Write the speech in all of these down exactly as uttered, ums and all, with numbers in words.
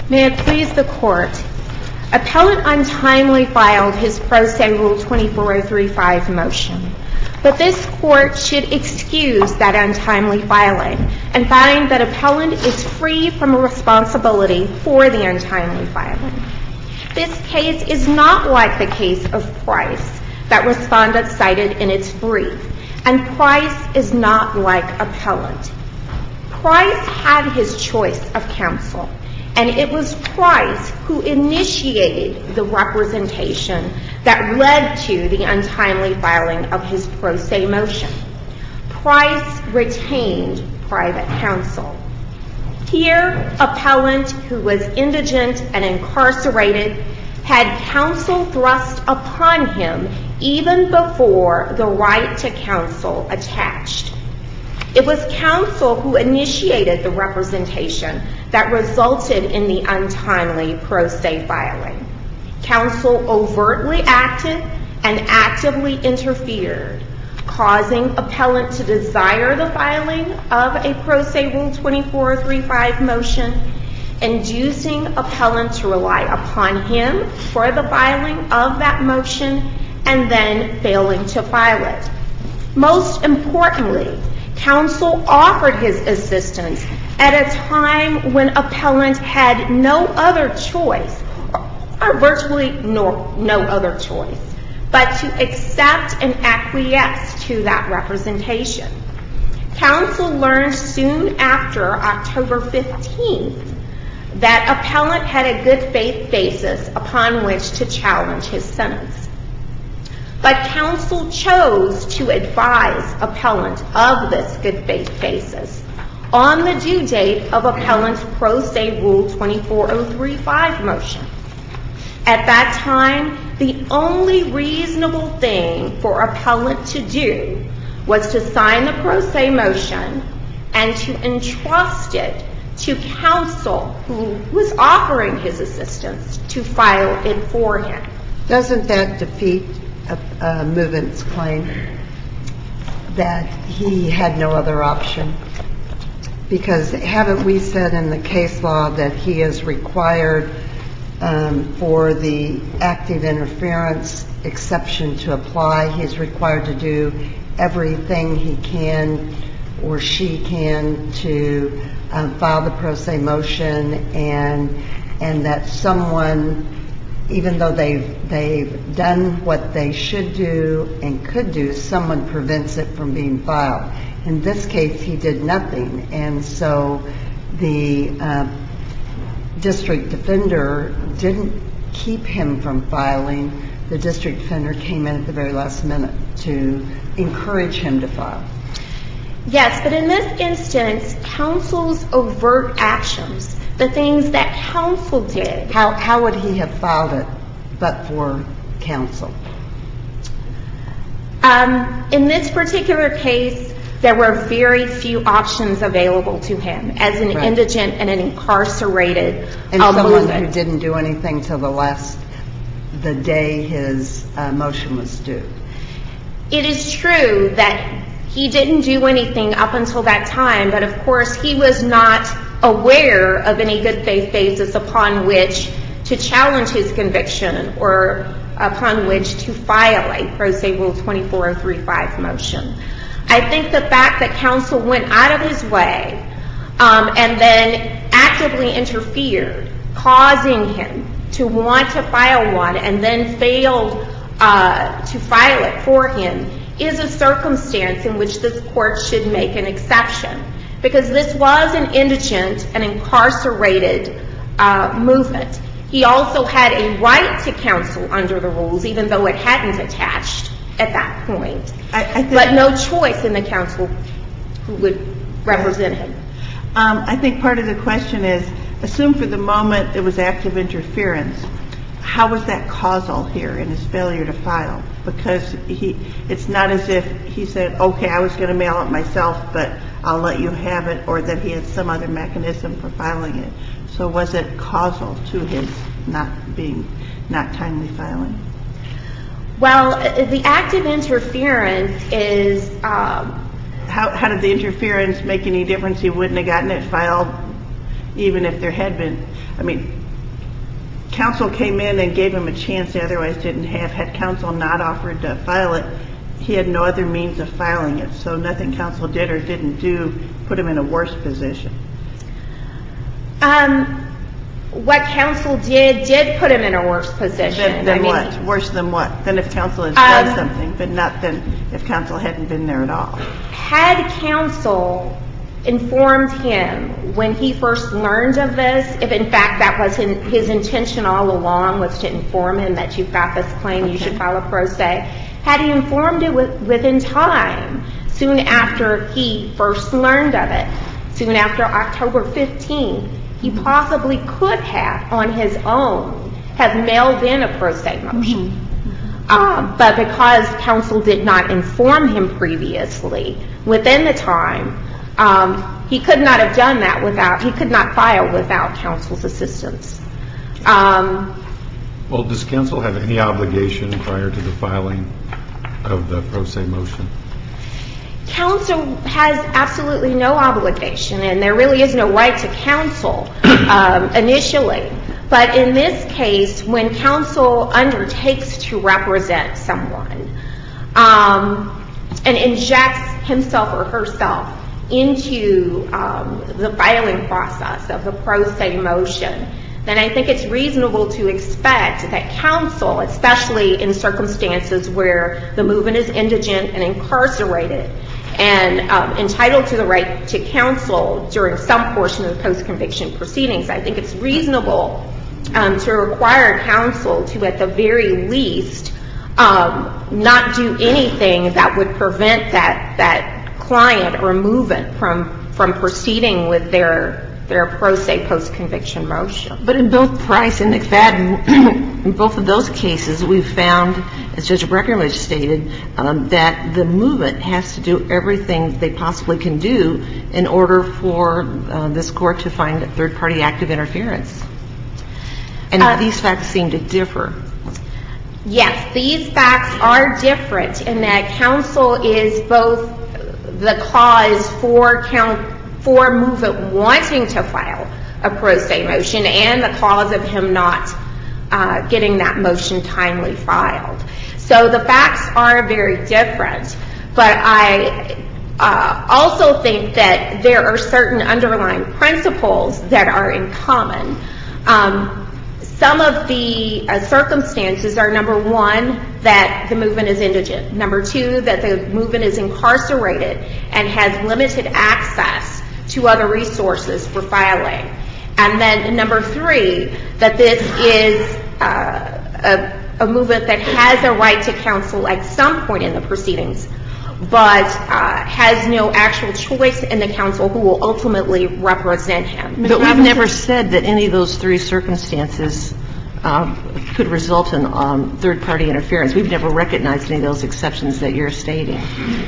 May it please the Court. Appellant untimely filed his pro se Rule twenty-four oh three five motion, but this Court should excuse that untimely filing and find that appellant is free from a responsibility for the untimely filing. This case is not like the case of Price that respondent cited in its brief, and Price is not like appellant. Price had his choice of counsel, and it was Price who initiated the representation that led to the untimely filing of his pro se motion. Price retained private counsel. Here, appellant, who was indigent and incarcerated, had counsel thrust upon him even before the right to counsel attached. It was counsel who initiated the representation that resulted in the untimely pro se filing. Counsel overtly acted and actively interfered, causing appellant to desire the filing of a pro se Rule twenty-four oh three five motion, inducing appellant to rely upon him for the filing of that motion, and then failing to file it. Most importantly, counsel offered his assistance at a time when appellant had no other choice, or virtually no, no other choice, but to accept and acquiesce to that representation. Counsel learned soon after October fifteenth that appellant had a good faith basis upon which to challenge his sentence. But counsel chose to advise appellant of this good faith basis on the due date of appellant's pro se Rule twenty-four oh three five motion. At that time, the only reasonable thing for appellant to do was to sign the pro se motion and to entrust it to counsel who was offering his assistance to file it for him. Doesn't that defeat a, a movement's claim that he had no other option? Because haven't we said in the case law that he is required um, for the active interference exception to apply? He is required to do everything he can or she can to um, file the pro se motion, and and that someone, even though they've, they've done what they should do and could do, someone prevents it from being filed. In this case, he did nothing, and so the uh, district defender didn't keep him from filing. The district defender came in at the very last minute to encourage him to file. Yes, but in this instance, counsel's overt actions, the things that counsel did. How, how would he have filed it but for counsel? Um, in this particular case, there were very few options available to him as an right. indigent and an incarcerated and um, someone movement. who didn't do anything till the last, the day his uh, motion was due. It is true that he didn't do anything up until that time, but of course he was not aware of any good faith basis upon which to challenge his conviction or upon which to file a pro se Rule twenty-four oh three five motion. I think the fact that counsel went out of his way um, and then actively interfered, causing him to want to file one and then failed uh, to file it for him, is a circumstance in which this court should make an exception, because this was an indigent and incarcerated uh, movement. He also had a right to counsel under the rules, even though it hadn't attached at that point, I, I think, but no choice in the counsel who would represent him. Um, I think part of the question is, assume for the moment it was active interference. How was that causal here in his failure to file? Because he, it's not as if he said, okay, I was going to mail it myself, but I'll let you have it, or that he had some other mechanism for filing it. So was it causal to his not being, not timely filing? Well, the active interference is... Um, how, how did the interference make any difference? He wouldn't have gotten it filed even if there had been... I mean, counsel came in and gave him a chance he otherwise didn't have. Had counsel not offered to file it, he had no other means of filing it. So nothing counsel did or didn't do put him in a worse position. Um, what counsel did did put him in a worse position. Then, then I mean, what? Worse than what? Than if counsel had um, done something, but not than if counsel hadn't been there at all. Had counsel informed him when he first learned of this, if in fact that was in, his intention all along was to inform him that you've got this claim, okay, you should file a pro se, had he informed it with, within time, soon after he first learned of it, soon after October fifteenth, he mm-hmm. possibly could have, on his own, have mailed in a pro se motion. Mm-hmm. Um, but because counsel did not inform him previously, within the time, um, he could not have done that without, he could not file without counsel's assistance. Um, well, does counsel have any obligation prior to the filing of the pro se motion? Counsel has absolutely no obligation, and there really is no right to counsel um, initially. But in this case, when counsel undertakes to represent someone um, and injects himself or herself into um, the filing process of the pro se motion, then I think it's reasonable to expect that counsel, especially in circumstances where the movement is indigent and incarcerated and um, entitled to the right to counsel during some portion of the post-conviction proceedings, I think it's reasonable um, to require counsel to, at the very least, um, not do anything that would prevent that that client or movement from from proceeding with their their pro se post-conviction motion. But in both Price and McFadden, in both of those cases, we've found, as Judge Breckenridge stated, um, that the movement has to do everything they possibly can do in order for uh, this court to find a third-party active interference. And uh, these facts seem to differ. Yes, these facts are different in that counsel is both the cause for count for movement wanting to file a pro se motion and the cause of him not uh, getting that motion timely filed. So the facts are very different, but I uh, also think that there are certain underlying principles that are in common. Um, some of the uh, circumstances are, number one, that the movement is indigent. Number two, that the movement is incarcerated and has limited access to other resources for filing. And then number three, that this is uh, a, a movement that has a right to counsel at some point in the proceedings, but uh, has no actual choice in the counsel who will ultimately represent him. But we've never said that any of those three circumstances um, could result in um, third-party interference. We've never recognized any of those exceptions that you're stating.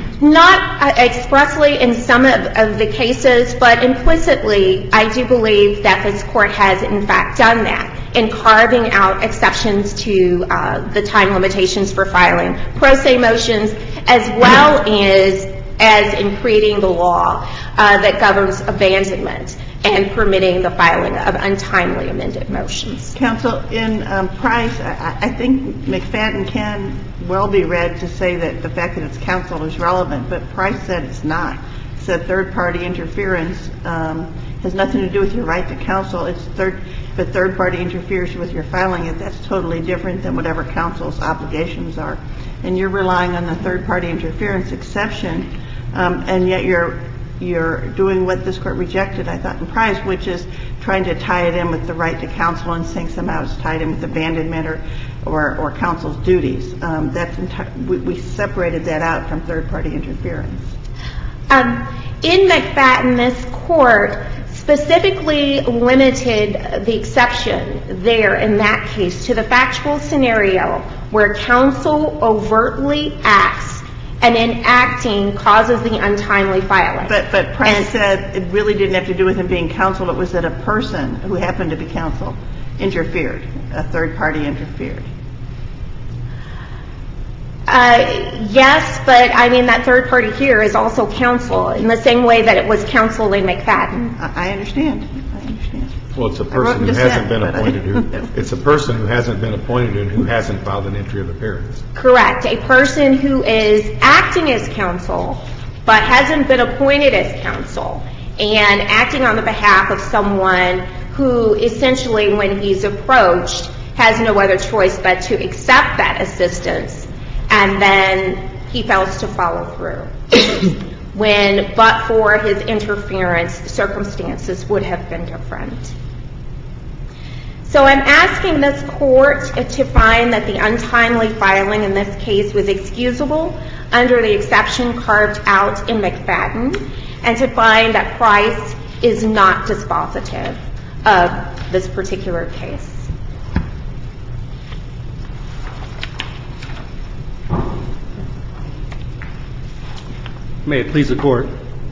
Not uh, expressly in some of, of the cases, but implicitly, I do believe that this court has, in fact, done that in carving out exceptions to uh, the time limitations for filing pro se motions, as well as, as in creating the law uh, that governs abandonment and permitting the filing of untimely amended motions. Counsel, in um, Price, I, I think McFadden can well be read to say that the fact that it's counsel is relevant, but Price said it's not. It said third-party interference um, has nothing to do with your right to counsel. It's third, if a third-party interferes with your filing it, that's totally different than whatever counsel's obligations are. And you're relying on the third-party interference exception, um, and yet you're you're doing what this court rejected, I thought, in Price, which is trying to tie it in with the right to counsel and saying somehow it's tied in with abandonment or or, or counsel's duties. Um, that's enti- we, we separated that out from third-party interference. Um, in McFadden, this court specifically limited the exception there in that case to the factual scenario where counsel overtly acts and in acting causes the untimely filing. But but Price and said it really didn't have to do with him being counsel. It was that a person who happened to be counsel interfered, a third party interfered. Uh, yes, but I mean that third party here is also counsel in the same way that it was counsel in McFadden. I, I understand. I understand. Well, it's a I wrote person who dissent, hasn't been but I- appointed. Who, it's a person who hasn't been appointed and who hasn't filed an entry of appearance. Correct. A person who is acting as counsel but hasn't been appointed as counsel and acting on the behalf of someone who essentially, when he's approached, has no other choice but to accept that assistance, and then he fails to follow through. When, but for his interference, circumstances would have been different. So I'm asking this court to find that the untimely filing in this case was excusable under the exception carved out in McFadden, and to find that Price is not dispositive of this particular case. May it please the Court.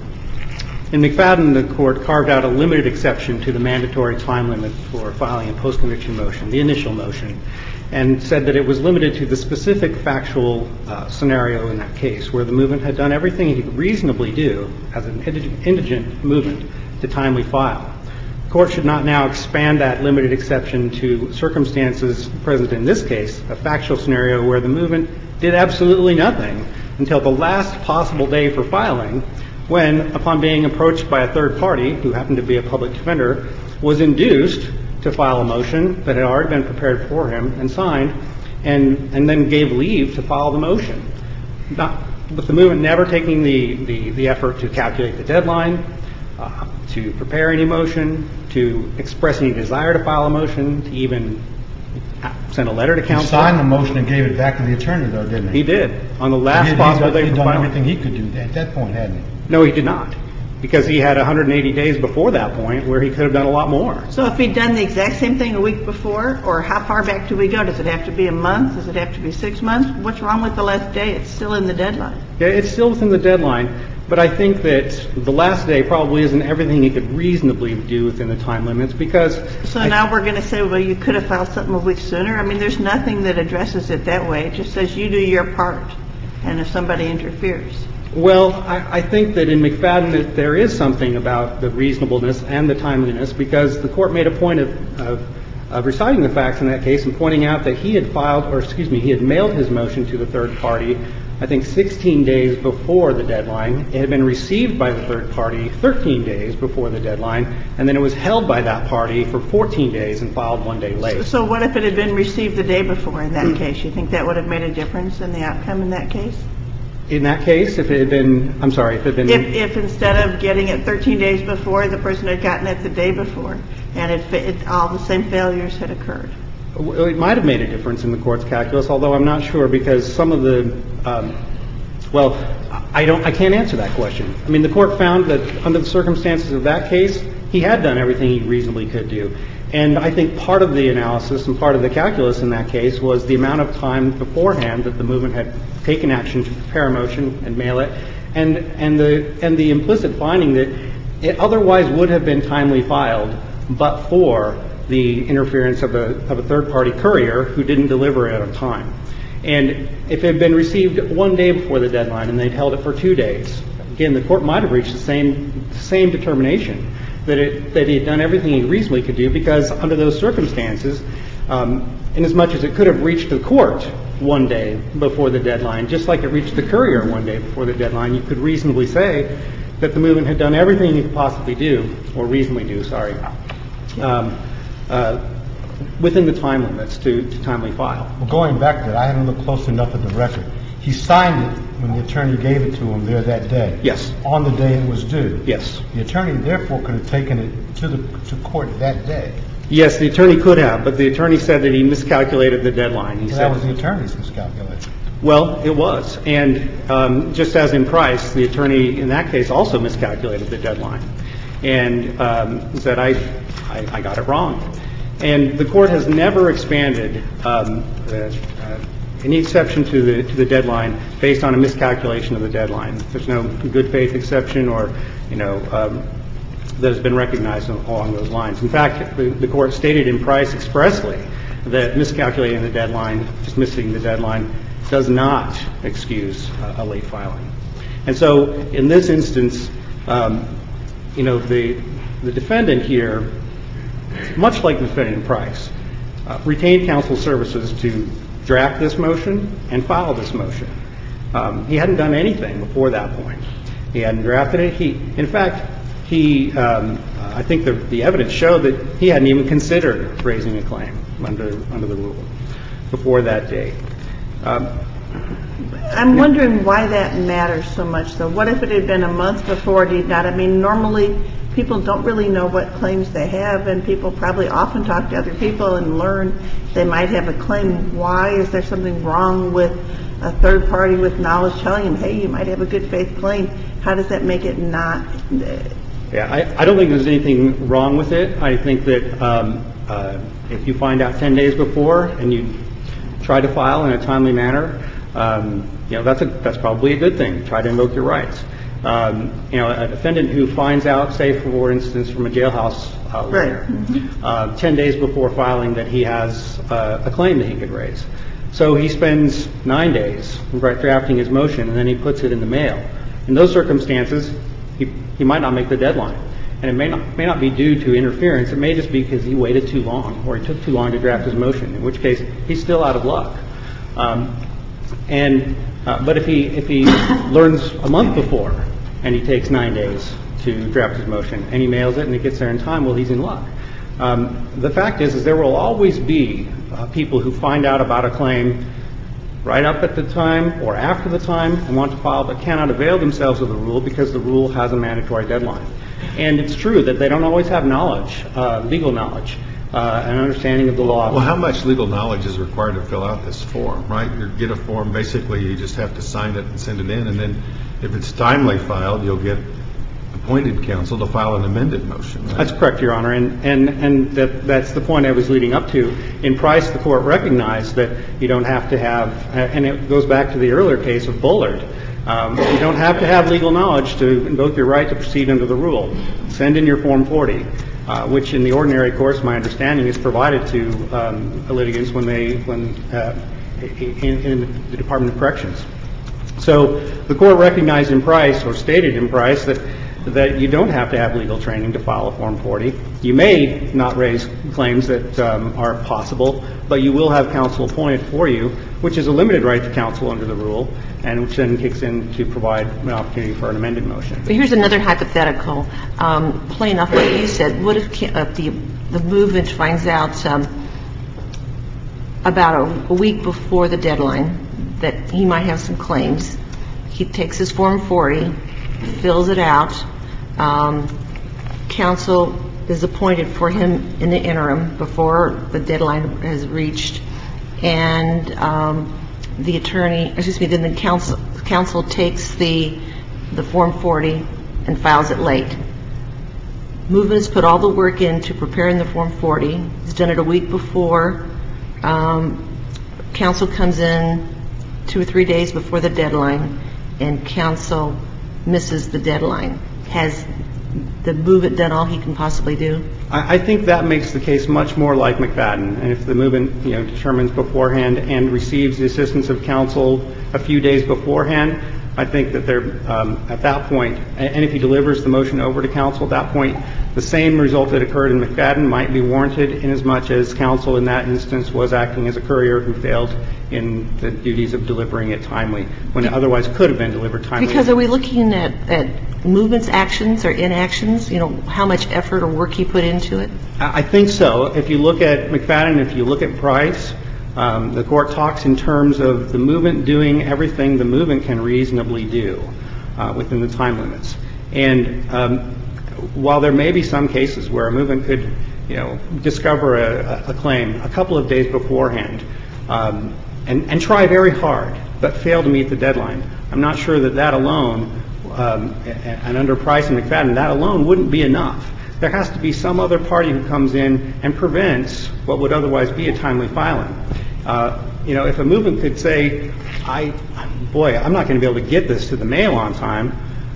In McFadden, the Court carved out a limited exception to the mandatory time limit for filing a post-conviction motion, the initial motion, and said that it was limited to the specific factual uh, scenario in that case where the movement had done everything he could reasonably do as an indigent movement to timely file. The Court should not now expand that limited exception to circumstances present in this case, a factual scenario where the movement did absolutely nothing until the last possible day for filing, when, upon being approached by a third party, who happened to be a public defender, was induced to file a motion that had already been prepared for him and signed, and, and then gave leave to file the motion. Not, with the movement never taking the, the, the effort to calculate the deadline, uh, to prepare any motion, to express any desire to file a motion, to even send a letter to counsel. He signed the motion and gave it back to the attorney, though, didn't he? He did, on the last he, possible day He'd for done filing. everything he could do at that point, hadn't he? No, he did not, because he had one hundred eighty days before that point where he could have done a lot more. So if he'd done the exact same thing a week before, or how far back do we go? Does it have to be a month? Does it have to be six months? What's wrong with the last day? It's still in the deadline. Yeah, it's still within the deadline, but I think that the last day probably isn't everything he could reasonably do within the time limits, because... So I, now we're going to say, well, you could have filed something a week sooner? I mean, there's nothing that addresses it that way. It just says you do your part, and if somebody interferes. Well, I, I think that in McFadden that there is something about the reasonableness and the timeliness, because the Court made a point of, of, of reciting the facts in that case and pointing out that he had filed, or excuse me, he had mailed his motion to the third party, I think sixteen days before the deadline. It had been received by the third party thirteen days before the deadline, and then it was held by that party for fourteen days and filed one day late. So, so what if it had been received the day before in that case? You think that would have made a difference in the outcome in that case? In that case, if it had been, I'm sorry, if it had been... If, if instead of getting it thirteen days before, the person had gotten it the day before, and it, it, all the same failures had occurred. It might have made a difference in the Court's calculus, although I'm not sure, because some of the, um, well, I don't, I can't answer that question. I mean, the Court found that under the circumstances of that case, he had done everything he reasonably could do. And I think part of the analysis and part of the calculus in that case was the amount of time beforehand that the movement had taken action to prepare a motion and mail it, and, and, the, and the implicit finding that it otherwise would have been timely filed but for the interference of a, of a third-party courier who didn't deliver it on time. And if it had been received one day before the deadline and they'd held it for two days, again, the Court might have reached the same, same determination that it, that he had done everything he reasonably could do, because under those circumstances, um, inasmuch as it could have reached the Court one day before the deadline, just like it reached the courier one day before the deadline, you could reasonably say that the movement had done everything it could possibly do, or reasonably do, sorry, um, uh, within the time limits to, to timely file. Well, going back to that, I haven't looked close enough at the record. He signed it when the attorney gave it to him there that day. Yes. On the day it was due. Yes. The attorney, therefore, could have taken it to the to court that day. Yes, the attorney could have, but the attorney said that he miscalculated the deadline. He So said that was the attorney's miscalculation. Well, it was. And um, just as in Price, the attorney in that case also miscalculated the deadline and um, said, I, I, I got it wrong. And the Court has never expanded um, uh, uh, any exception to the to the deadline based on a miscalculation of the deadline. There's no good faith exception or, you know, um, that has been recognized along those lines. In fact, the, the Court stated in Price expressly that miscalculating the deadline, just missing the deadline, does not excuse uh, a late filing. And so in this instance, um, you know, the the defendant here much like the defendant in Price, uh, retained counsel services to draft this motion and file this motion. Um, he hadn't done anything before that point. He hadn't drafted it. He, in fact, he, um, I think the, the evidence showed that he hadn't even considered raising a claim under under the rule before that date. Um, I'm wondering why that matters so much, though. What if it had been a month before it did not? I mean, normally people don't really know what claims they have, and people probably often talk to other people and learn they might have a claim. Why? Is there something wrong with a third party with knowledge telling them, hey, you might have a good faith claim? How does that make it not? Yeah, I, I don't think there's anything wrong with it. I think that um, uh, if you find out ten days before and you try to file in a timely manner, um, you know, that's a, that's probably a good thing. Try to invoke your rights. Um, you know, a defendant who finds out, say, for instance, from a jailhouse uh, lawyer, right. mm-hmm. uh, ten days before filing that he has uh, a claim that he could raise. So he spends nine days drafting his motion, and then he puts it in the mail. In those circumstances, he, he might not make the deadline. And it may not, may not be due to interference. It may just be because he waited too long or he took too long to draft his motion, in which case he's still out of luck. Um, and uh, but if he if he learns a month before and he takes nine days to draft his motion and he mails it and it gets there in time, well, he's in luck. Um, the fact is, is there will always be uh, people who find out about a claim right up at the time or after the time and want to file but cannot avail themselves of the rule because the rule has a mandatory deadline. And it's true that they don't always have knowledge, uh, legal knowledge, uh, and understanding of the law. Well, how much legal knowledge is required to fill out this form, right? You get a form, basically you just have to sign it and send it in, and then if it's timely filed, you'll get appointed counsel to file an amended motion, right? That's correct, Your Honor, and and, and that, that's the point I was leading up to. In Price, the Court recognized that you don't have to have, and it goes back to the earlier case of Bullard, Um, you don't have to have legal knowledge to invoke your right to proceed under the rule. Send in your Form forty, uh, which in the ordinary course, my understanding, is provided to um, litigants when they, when uh, in, in the Department of Corrections. So the Court recognized in Price, or stated in Price, that that you don't have to have legal training to file a Form forty. You may not raise claims that um, are possible, but you will have counsel appointed for you, which is a limited right to counsel under the rule, and which then kicks in to provide an opportunity for an amended motion. But here's another hypothetical. Um, plain off what you said, what if uh, the, the movement finds out um, about a, a week before the deadline that he might have some claims? He takes his Form forty, fills it out. Um, counsel is appointed for him in the interim before the deadline has reached, and um, the attorney, excuse me, then the counsel counsel takes the the Form forty and files it late. Movement has put all the work into preparing the Form forty. He's done it a week before. Um, counsel comes in two or three days before the deadline, and counsel misses the deadline. Has the movement done all he can possibly do? I, I think that makes the case much more like McFadden. And if the movement, you know, determines beforehand and receives the assistance of counsel a few days beforehand, I think that they're um, at that point, and, and if he delivers the motion over to counsel at that point, the same result that occurred in McFadden might be warranted inasmuch as counsel in that instance was acting as a courier who failed in the duties of delivering it timely, when it otherwise could have been delivered timely. Because are we looking at, at movement's actions or inactions, you know, how much effort or work he put into it? I think so. If you look at McFadden, if you look at Price, um, the Court talks in terms of the movement doing everything the movement can reasonably do uh, within the time limits. And um, while there may be some cases where a movement could, you know, discover a, a claim a couple of days beforehand um, and, and try very hard but fail to meet the deadline, I'm not sure that that alone, um, and under Price and McFadden, that alone wouldn't be enough. There has to be some other party who comes in and prevents what would otherwise be a timely filing. Uh, you know, if a movement could say, I, boy, I'm not going to be able to get this to the mail on time,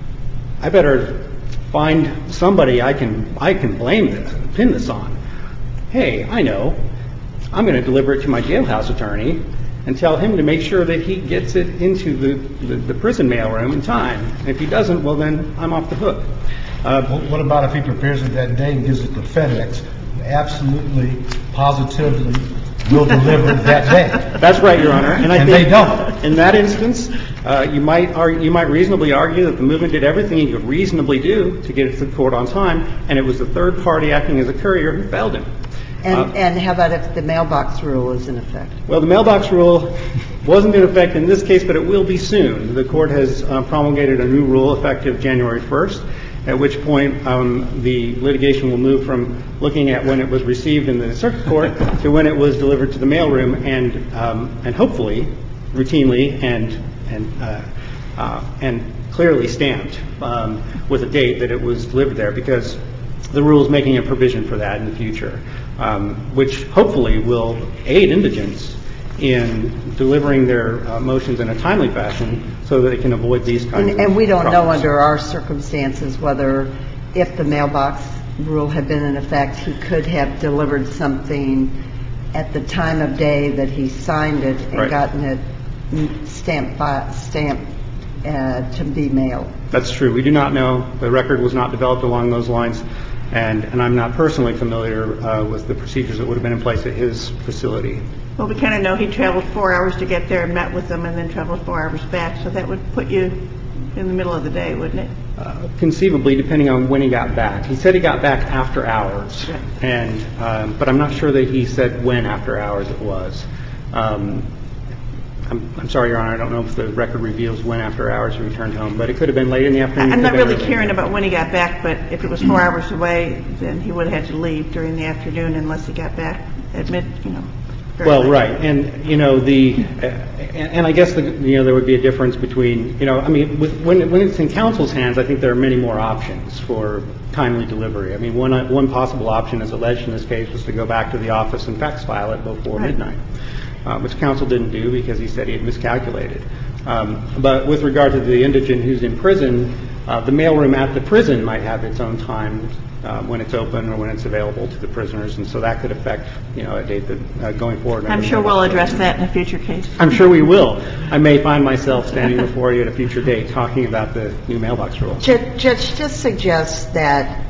I better find somebody I can I can blame this, pin this on. Hey, I know. I'm going to deliver it to my jailhouse attorney and tell him to make sure that he gets it into the, the, the prison mailroom in time. And if he doesn't, well, then I'm off the hook. Uh, what about if he prepares it that day and gives it to FedEx absolutely, positively will deliver that day. That's right, Your Honor. And, I and think they don't. In that instance, uh, you might argue, you might reasonably argue that the movement did everything it could reasonably do to get it to the court on time, and it was the third party acting as a courier who failed him. And, uh, and how about if the mailbox rule is in effect? Well, the mailbox rule wasn't in effect in this case, but it will be soon. The court has uh, promulgated a new rule effective January first, at which point um, the litigation will move from looking at when it was received in the circuit court to when it was delivered to the mailroom, and um, and hopefully routinely and and uh, uh, and clearly stamped um, with a date that it was delivered there, because the rule is making a provision for that in the future, um, which hopefully will aid indigents in delivering their uh, motions in a timely fashion so that they can avoid these kinds and, of And we don't problems. know under our circumstances whether, if the mailbox rule had been in effect, he could have delivered something at the time of day that he signed it and Right. gotten it stamped, by, stamped uh, to be mailed. That's true. We do not know. The record was not developed along those lines, and, and I'm not personally familiar uh, with the procedures that would have been in place at his facility. Well, we kind of know he traveled four hours to get there and met with them and then traveled four hours back, so that would put you in the middle of the day, wouldn't it? Uh, conceivably, depending on when he got back. He said he got back after hours, Right. and um, but I'm not sure that he said when after hours it was. Um, I'm, I'm sorry, Your Honor, I don't know if the record reveals when after hours he returned home, but it could have been late in the afternoon. I'm It not could have been really early in caring the about when he got back, but if it was four hours away, then he would have had to leave during the afternoon unless he got back at mid, you know. very Well, late. right, and you know the, uh, and, and I guess the, you know there would be a difference between, you know, I mean, with, when when it's in counsel's hands, I think there are many more options for timely delivery. I mean, one uh, one possible option, as alleged in this case, was to go back to the office and fax file it before Right. midnight, uh, which counsel didn't do because he said he had miscalculated. Um, but with regard to the indigent who's in prison, uh, the mailroom at the prison might have its own time uh, when it's open or when it's available to the prisoners, and so that could affect, you know, a date that uh, going forward. I'm sure we'll address that in a future case. I'm sure we will. I may find myself standing before you at a future date talking about the new mailbox rule. Judge, Judge just suggests that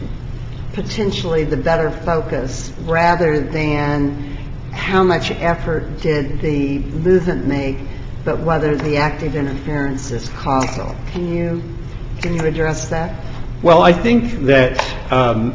potentially the better focus, rather than how much effort did the movement make, but whether the active interference is causal. Can you can you address that? Well, I think that um,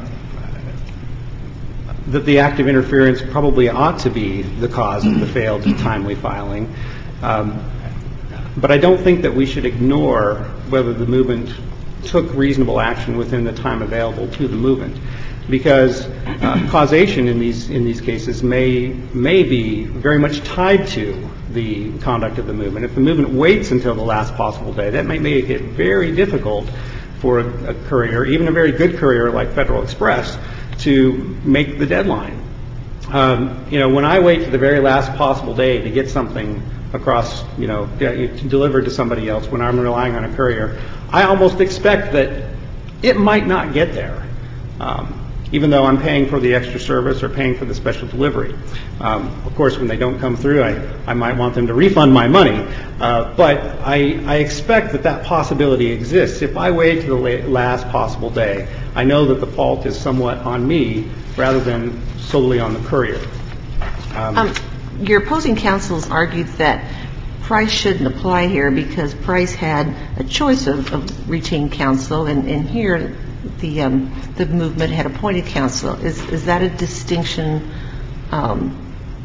that the active interference probably ought to be the cause of the failed timely filing, um, but I don't think that we should ignore whether the movement took reasonable action within the time available to the movement, because uh, causation in these in these cases may may be very much tied to the conduct of the movement. If the movement waits until the last possible day, that may make it very difficult for a, a courier, even a very good courier like Federal Express, to make the deadline. Um, you know, when I wait to the very last possible day to get something across, you know, to deliver to somebody else when I'm relying on a courier, I almost expect that it might not get there, um, even though I'm paying for the extra service or paying for the special delivery. Um, of course, when they don't come through, I, I might want them to refund my money. Uh, but I, I expect that that possibility exists. If I wait to the la- last possible day, I know that the fault is somewhat on me rather than solely on the courier. Um, Um, your opposing counsels argued that Price shouldn't apply here because Price had a choice of, of routine counsel, and, and here the um, the movement had appointed counsel. Is is that a distinction? Um,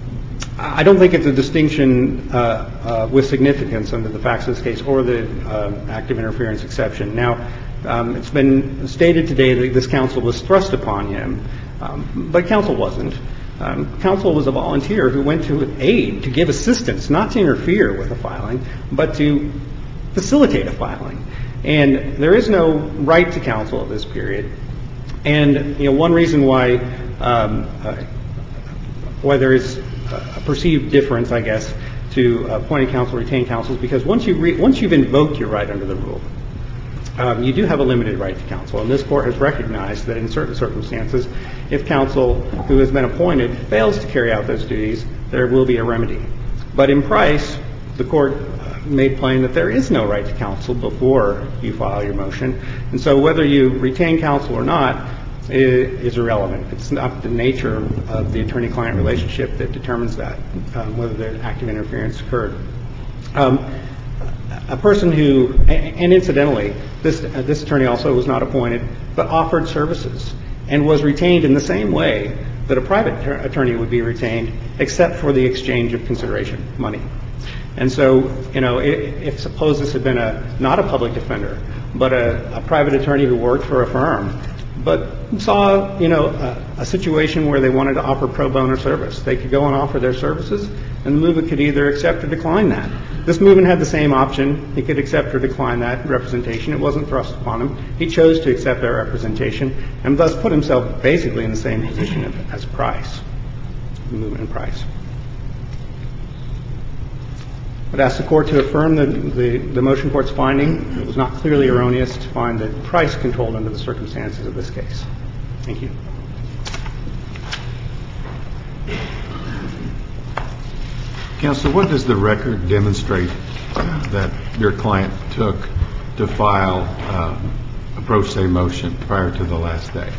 I don't think it's a distinction uh, uh, with significance under the facts of this case or the uh, active interference exception. Now, um, it's been stated today that this counsel was thrust upon him, um, but counsel wasn't. Um, counsel was a volunteer who went to aid, to give assistance, not to interfere with a filing, but to facilitate a filing. And there is no right to counsel at this period. And, you know, one reason why um, uh, why there is a perceived difference, I guess, to appointed counsel, retained counsel, is because once you re- once you've invoked your right under the rule, um, you do have a limited right to counsel. And this Court has recognized that in certain circumstances, if counsel who has been appointed fails to carry out those duties, there will be a remedy. But in Price, the Court made plain that there is no right to counsel before you file your motion. And so whether you retain counsel or not, is irrelevant. It's not the nature of the attorney-client relationship that determines that, um, whether the active interference occurred. Um, a person who, and incidentally, this, uh, this attorney also was not appointed, but offered services and was retained in the same way that a private ter- attorney would be retained, except for the exchange of consideration, money. And so, you know, if, if suppose this had been a not a public defender, but a, a private attorney who worked for a firm, but saw, you know, a, a situation where they wanted to offer pro bono service, they could go and offer their services, and the movement could either accept or decline that. This movement had the same option. He could accept or decline that representation. It wasn't thrust upon him. He chose to accept that representation and thus put himself basically in the same position as Price, the movement and Price. I would ask the Court to affirm the, the, the motion court's finding. It was not clearly erroneous to find that Price controlled under the circumstances of this case. Thank you. Counsel, what does the record demonstrate that your client took to file uh, a pro se motion prior to the last day?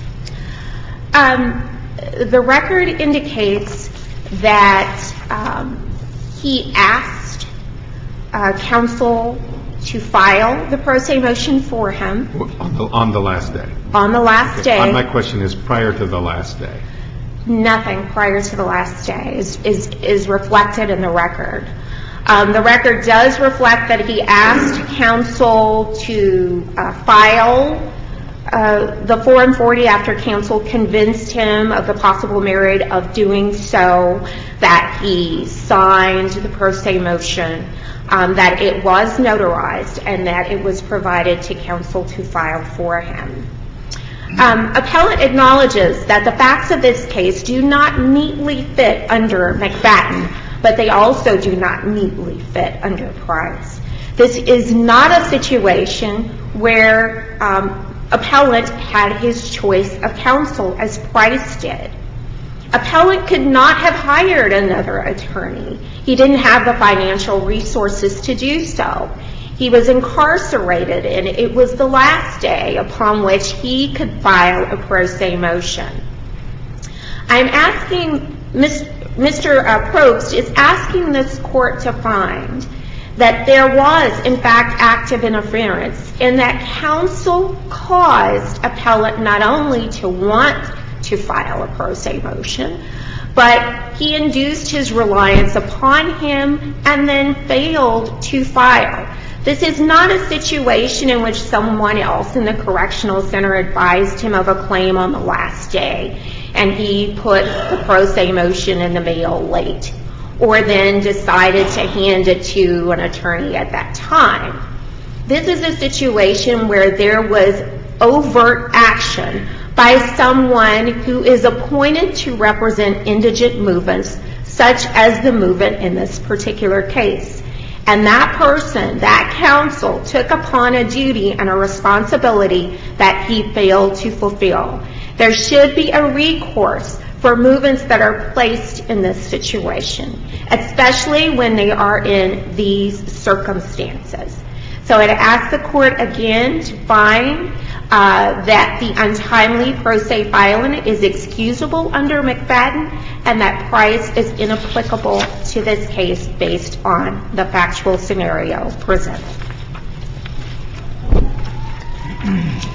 Um, the record indicates that um, he asked uh, counsel to file the pro se motion for him. On the, on the last day? On the last okay. day. My question is prior to the last day. Nothing prior to the last day is, is, is reflected in the record. Um, the record does reflect that he asked counsel to uh, file uh, the Form forty after counsel convinced him of the possible merit of doing so, that he signed the pro se motion, um, that it was notarized, and that it was provided to counsel to file for him. Um, appellant acknowledges that the facts of this case do not neatly fit under McFadden, but they also do not neatly fit under Price. This is not a situation where um, appellant had his choice of counsel as Price did. Appellant could not have hired another attorney. He didn't have the financial resources to do so. He was incarcerated, and it was the last day upon which he could file a pro se motion. I'm asking, Mister Uh, Probst is asking this court to find that there was, in fact, active interference, and that counsel caused appellant not only to want to file a pro se motion, but he induced his reliance upon him and then failed to file. This is not a situation in which someone else in the correctional center advised him of a claim on the last day and he put the pro se motion in the mail late, or then decided to hand it to an attorney at that time. This is a situation where there was overt action by someone who is appointed to represent indigent movements, such as the movement in this particular case. And that person, that counsel, took upon a duty and a responsibility that he failed to fulfill. There should be a recourse for movements that are placed in this situation, especially when they are in these circumstances. So I'd ask the court again to find uh, that the untimely pro se filing is excusable under McFadden, and that Price is inapplicable to this case based on the factual scenario presented.